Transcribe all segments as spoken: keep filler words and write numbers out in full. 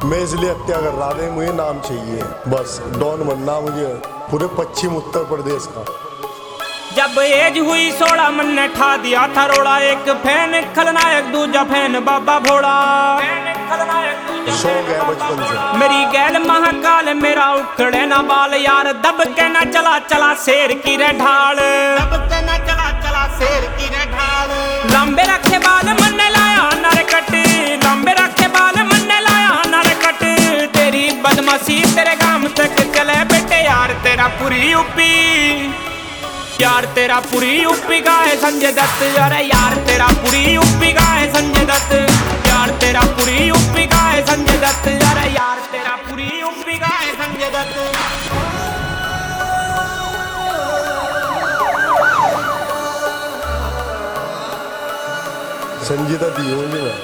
मैं इसलिए हत्या कर रहा था, मुझे नाम चाहिए, बस डॉन बनना मुझे पूरे पश्चिम उत्तर प्रदेश का। जब एज हुई सोलह मन ने ठा दिया था रोड़ा, एक फैन खलनायक दूजा फैन बाबा भोड़ा। शौक है बचपन से मेरी गैल महाकाल मेरा उखड़े ना बाल, यार दब के ना चला चला शेर की रे ढाल, दब के ना चला चला शेर की रे ढाल। लंबे रखे बाल मन ने लाया नरकट, लंबे रखे बाल मन ने लाया नरकट। तेरी बदमाशी तेरे गांव तक चले बेटे, यार तेरा पूरी यूपी, यार तेरा पूरी यूपी का है संजय दत्त। अरे यार तेरा पूरी यूपी का है संजय दत्त, यार तेरा पूरी यूपी का है संजय दत्त। अरे यार तेरा पूरी यूपी का है संजय दत्त। संजय दत्त ही हूँ मैं।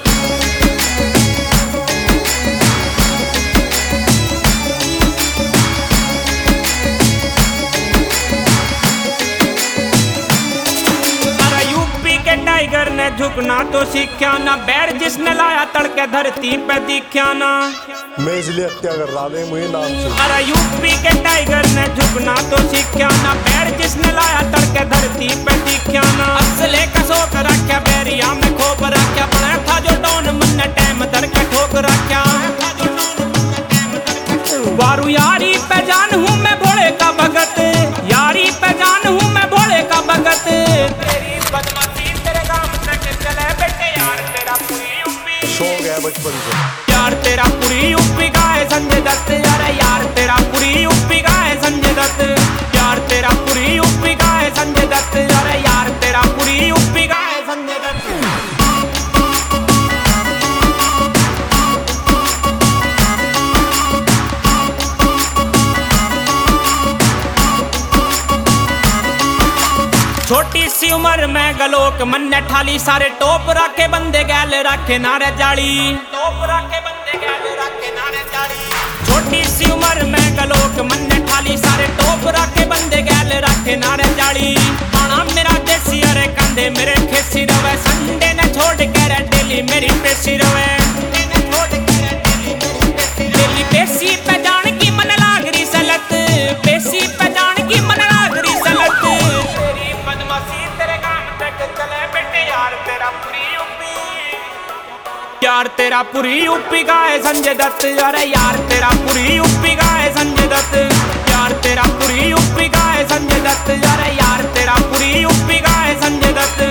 टाइगर ने झुकना तो सीख्या ना, बैर जिसने लाया तड़के धरती पे दिख्या ना। मैं इसलिए हत्या कर रहा था, मुझे नाम चाहिए। अरे यूपी के टाइगर ने झुकना तो सीख्या ना, बैर जिसने लाया तड़के धरती पे दिख्या ना। असले का शौक रखा बैरिया में खोप रखा, बना था जो डॉन मन ने टाइम धर के ठोक रखा। वारू यारी पे जान हूँ मैं भोले का भगत, यारी पे जान हूँ मैं भोले का भगत। तेरी बदमाशी चले बेटे, यार तेरा पूरी यूपी, शौक है बचपन से, यार तेरा पूरी यूपी का है संजय दत्त। अरे यार तेरा पूरी यूपी का है संजय दत्त, यार तेरा पूरी यूपी का है संजय दत्त। अरे यार तेरा पूरी यूपी का है संजय दत्त। छोटी सी उम्र में गलोक मन ने ठाली, सारे टोप रखे बंदे गैल रखे नारे जाली, टोप रखे बंदे गैल रखे नारे जाली। छोटी सी उम्र में गलोक मन ने ठाली, सारे टोप रखे बंदे गैल रखे नारे जाली। आना मेरा देसी अरे कंधे मेरे खेसी रवे, संडे ने छोड़ के रे डेली मेरी पेशी रवे। डेली पेशी पे जान की मन लाग रही सलत, पेशी पे जान की मन लाग रही सलत। यार तेरा पूरी यूपी का है संजय दत्त। अरे यार तेरा पूरी यूपी का है संजय दत्त, यार तेरा पूरी यूपी का है संजय दत्त। अरे यार तेरा पूरी यूपी का है संजय दत्त।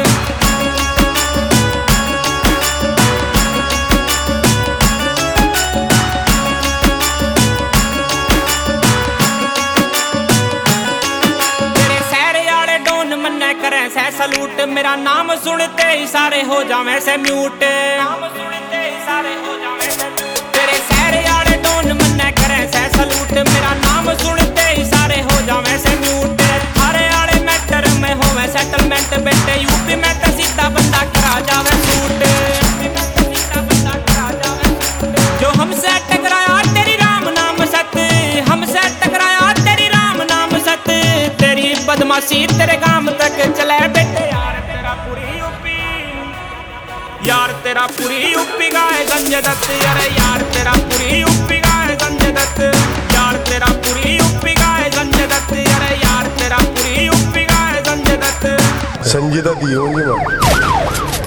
तेरे शहर यारे डोन मन्ने करे से सलूट, मेरा नाम सुनते ही सारे हो जावे से म्यूट। तेरे शहर यारे डोन मन्ने करे से सलूट, मेरा नाम सुनते ही सारे हो जावे से म्यूट। थारे आले मैटर में होवे सेटलमेंट बेटे, यूपी में तो सीधा बंदा करा जावे सूट। जो हमसे टकराया तेरी राम नाम सत, हमसे टकराया तेरी राम नाम सत। तेरी बदमाशी तेरे गांव तक चले बेटे, यार तेरा पूरी यूपी, यार तेरा पूरी यूपी का है संजय दत्त। अरे यार तेरा पूरी यूपी का है संजय दत्त, यार तेरा पूरी यूपी का है संजय दत्त। अरे यार तेरा पूरी यूपी का है संजय दत्त। संजय दत्त ही हूँ मैं।